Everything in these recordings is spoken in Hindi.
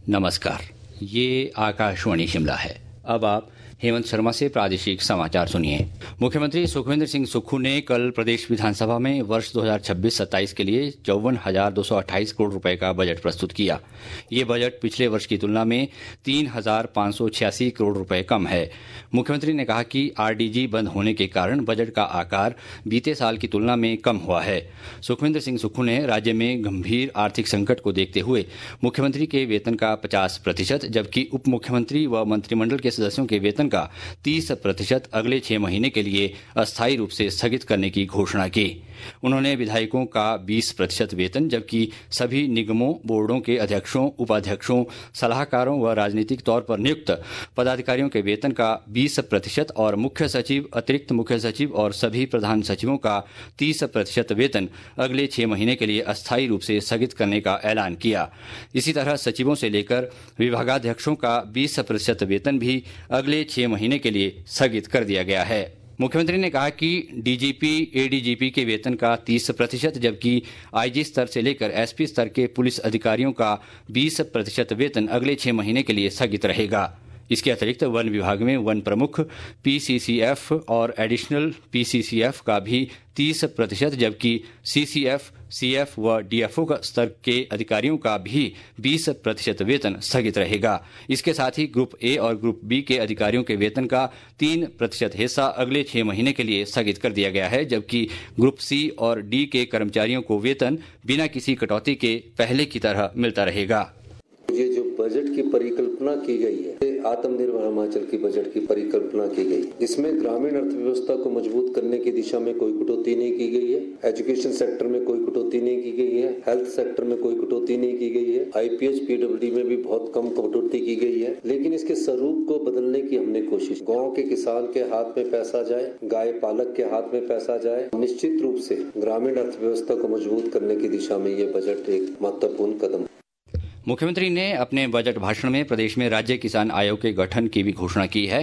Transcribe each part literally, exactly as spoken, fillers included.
नमस्कार, ये आकाशवाणी शिमला है। अब आप हेमंत शर्मा से प्रादेशिक समाचार सुनिए। मुख्यमंत्री सुखविंदर सिंह सुक्खू ने कल प्रदेश विधानसभा में वर्ष दो हज़ार छब्बीस सत्ताईस के लिए चौवन हजार दो सौ अट्ठाईस करोड़ रुपए का बजट प्रस्तुत किया। ये बजट पिछले वर्ष की तुलना में तीन हजार पाँच सौ छियासी करोड़ रुपए कम है। मुख्यमंत्री ने कहा कि आरडीजी बंद होने के कारण बजट का आकार बीते साल की तुलना में कम हुआ है। सुखविंदर सिंह सुक्खू ने राज्य में गंभीर आर्थिक संकट को देखते हुए मुख्यमंत्री के वेतन का पचास प्रतिशत जबकि उप मुख्यमंत्री व मंत्रिमंडल के सदस्यों के वेतन का तीस प्रतिशत अगले छह महीने के लिए अस्थायी रूप से स्थगित करने की घोषणा की। उन्होंने विधायकों का बीस प्रतिशत वेतन जबकि सभी निगमों, बोर्डों के अध्यक्षों, उपाध्यक्षों, सलाहकारों व राजनीतिक तौर पर नियुक्त पदाधिकारियों के वेतन का बीस प्रतिशत और मुख्य सचिव, अतिरिक्त मुख्य सचिव और सभी प्रधान सचिवों का तीस प्रतिशत वेतन अगले छह महीने के लिए अस्थायी रूप से स्थगित करने का ऐलान किया। इसी तरह सचिवों से लेकर विभागाध्यक्षों का बीस प्रतिशत वेतन भी अगले छह महीने के लिए स्थगित कर दिया गया है। मुख्यमंत्री ने कहा कि डीजीपी, एडीजीपी के वेतन का तीस प्रतिशत जबकि आईजी स्तर से लेकर एसपी स्तर के पुलिस अधिकारियों का बीस प्रतिशत वेतन अगले छह महीने के लिए स्थगित रहेगा। इसके अतिरिक्त वन विभाग में वन प्रमुख, पीसीसीएफ और एडिशनल पीसीसीएफ का भी तीस प्रतिशत जबकि सीसीएफ, सीएफ व डीएफओ स्तर के अधिकारियों का भी बीस प्रतिशत वेतन स्थगित रहेगा। इसके साथ ही ग्रुप ए और ग्रुप बी के अधिकारियों के वेतन का तीन प्रतिशत हिस्सा अगले छह महीने के लिए स्थगित कर दिया गया है जबकि ग्रुप सी और डी के कर्मचारियों को वेतन बिना किसी कटौती के पहले की तरह मिलता रहेगा। ये जो बजट की परिकल्पना की गई है, आत्मनिर्भर हिमाचल की बजट की परिकल्पना की गई, जिसमें ग्रामीण अर्थव्यवस्था को मजबूत करने की दिशा में कोई कटौती नहीं की गई है, एजुकेशन सेक्टर में कोई कटौती नहीं की गई है, हेल्थ सेक्टर में कोई कटौती नहीं की गई है, आईपीएच पीडब्ल्यूडी में भी बहुत कम कटौती की गई है। लेकिन इसके स्वरूप को बदलने की हमने कोशिश, गाँव के किसान के हाथ में पैसा जाए, गाय पालक के हाथ में पैसा जाए, निश्चित रूप से ग्रामीण अर्थव्यवस्था को मजबूत करने की दिशा में ये बजट एक महत्वपूर्ण कदम। मुख्यमंत्री ने अपने बजट भाषण में प्रदेश में राज्य किसान आयोग के गठन की भी घोषणा की है।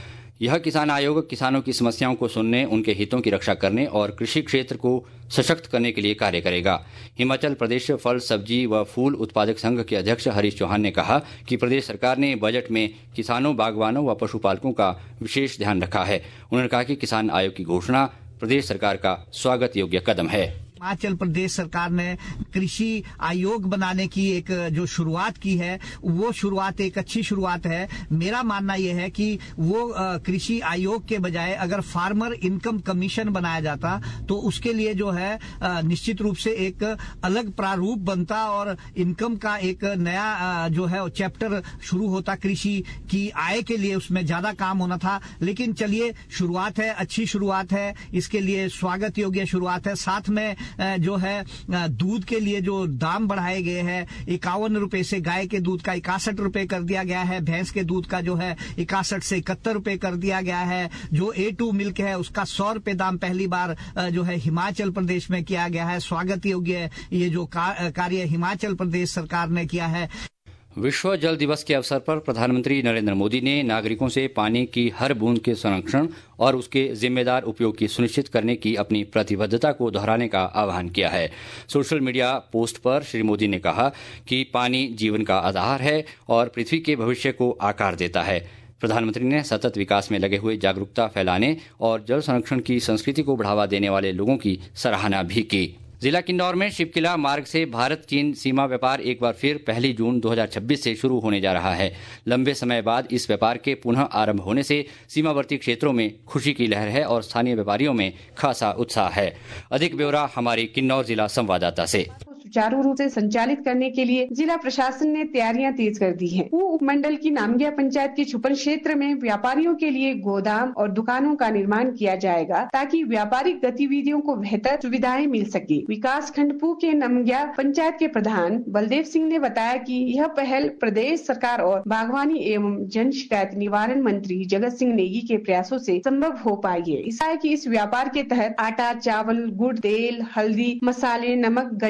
यह किसान आयोग किसानों की समस्याओं को सुनने, उनके हितों की रक्षा करने और कृषि क्षेत्र को सशक्त करने के लिए कार्य करेगा। हिमाचल प्रदेश फल, सब्जी व फूल उत्पादक संघ के अध्यक्ष हरीश चौहान ने कहा कि प्रदेश सरकार ने बजट में किसानों, बागवानों व पशुपालकों का विशेष ध्यान रखा है। उन्होंने कहा कि किसान आयोग की घोषणा प्रदेश सरकार का स्वागत योग्य कदम है। हिमाचल प्रदेश सरकार ने कृषि आयोग बनाने की एक जो शुरुआत की है वो शुरुआत एक अच्छी शुरुआत है। मेरा मानना यह है कि वो कृषि आयोग के बजाय अगर फार्मर इनकम कमीशन बनाया जाता तो उसके लिए जो है निश्चित रूप से एक अलग प्रारूप बनता और इनकम का एक नया जो है चैप्टर शुरू होता। कृषि की आय के लिए उसमें ज्यादा काम होना था। लेकिन चलिए, शुरुआत है, अच्छी शुरुआत है, इसके लिए स्वागत योग्य शुरुआत है। साथ में जो है दूध के लिए जो दाम बढ़ाए गए हैं, इक्यावन रुपए से गाय के दूध का इकसठ रुपए कर दिया गया है, भैंस के दूध का जो है इकसठ से इकहत्तर रुपए कर दिया गया है। जो ए टू मिल्क है उसका सौ रुपए दाम पहली बार जो है हिमाचल प्रदेश में किया गया है। स्वागत योग्य ये जो कार्य हिमाचल प्रदेश सरकार ने किया है। विश्व जल दिवस के अवसर पर प्रधानमंत्री नरेंद्र मोदी ने नागरिकों से पानी की हर बूंद के संरक्षण और उसके जिम्मेदार उपयोग की सुनिश्चित करने की अपनी प्रतिबद्धता को दोहराने का आह्वान किया है। सोशल मीडिया पोस्ट पर श्री मोदी ने कहा कि पानी जीवन का आधार है और पृथ्वी के भविष्य को आकार देता है। प्रधानमंत्री ने सतत विकास में लगे हुए जागरूकता फैलाने और जल संरक्षण की संस्कृति को बढ़ावा देने वाले लोगों की सराहना भी की। जिला किन्नौर में शिवकिला मार्ग से भारत चीन सीमा व्यापार एक बार फिर पहली जून दो हज़ार छब्बीस से शुरू होने जा रहा है। लंबे समय बाद इस व्यापार के पुनः आरंभ होने से सीमावर्ती क्षेत्रों में खुशी की लहर है और स्थानीय व्यापारियों में खासा उत्साह है। अधिक ब्यौरा हमारे किन्नौर जिला संवाददाता से। सुचारू रूप से संचालित करने के लिए जिला प्रशासन ने तैयारियां तेज कर दी हैं। उपमंडल की नामगिया पंचायत के छुपन क्षेत्र में व्यापारियों के लिए गोदाम और दुकानों का निर्माण किया जाएगा ताकि व्यापारिक गतिविधियों को बेहतर सुविधाएं मिल सके। विकास खंड पू के नामगिया पंचायत के प्रधान बलदेव सिंह ने बताया कि यह पहल प्रदेश सरकार और बागवानी एवं जन शिकायत निवारण मंत्री जगत सिंह नेगी के प्रयासों से संभव हो पाई है। इसका है कि इस व्यापार के तहत आटा, चावल, गुड़, तेल, हल्दी, मसाले, नमक, गलीचे,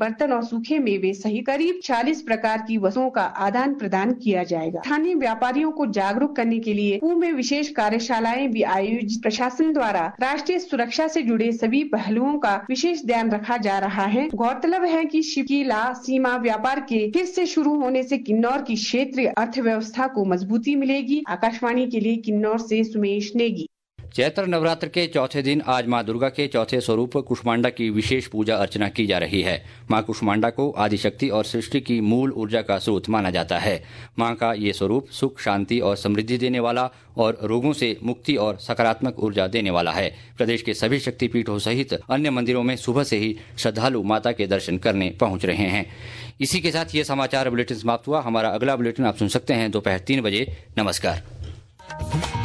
बर्तन और सूखे मेवे सहित करीब चालीस प्रकार की वस्तुओं का आदान प्रदान किया जाएगा। स्थानीय व्यापारियों को जागरूक करने के लिए पूर्व में विशेष कार्यशालाएं भी आयोजित। प्रशासन द्वारा राष्ट्रीय सुरक्षा से जुड़े सभी पहलुओं का विशेष ध्यान रखा जा रहा है। गौरतलब है कि शिवकीला सीमा व्यापार के फिर से शुरू होने से किन्नौर की क्षेत्रीय अर्थव्यवस्था को मजबूती मिलेगी। आकाशवाणी के लिए किन्नौर से सुमेश नेगी। चैत्र नवरात्र के चौथे दिन आज मां दुर्गा के चौथे स्वरूप कुष्मांडा की विशेष पूजा अर्चना की जा रही है। मां कुष्मांडा को आदिशक्ति और सृष्टि की मूल ऊर्जा का स्रोत माना जाता है। मां का ये स्वरूप सुख, शांति और समृद्धि देने वाला और रोगों से मुक्ति और सकारात्मक ऊर्जा देने वाला है। प्रदेश के सभी शक्तिपीठों सहित अन्य मंदिरों में सुबह से ही श्रद्धालु माता के दर्शन करने पहुंच रहे हैं। इसी के साथ ये समाचार बुलेटिन समाप्त हुआ। हमारा अगला बुलेटिन आप सुन सकते हैं दोपहर तीन बजे। नमस्कार।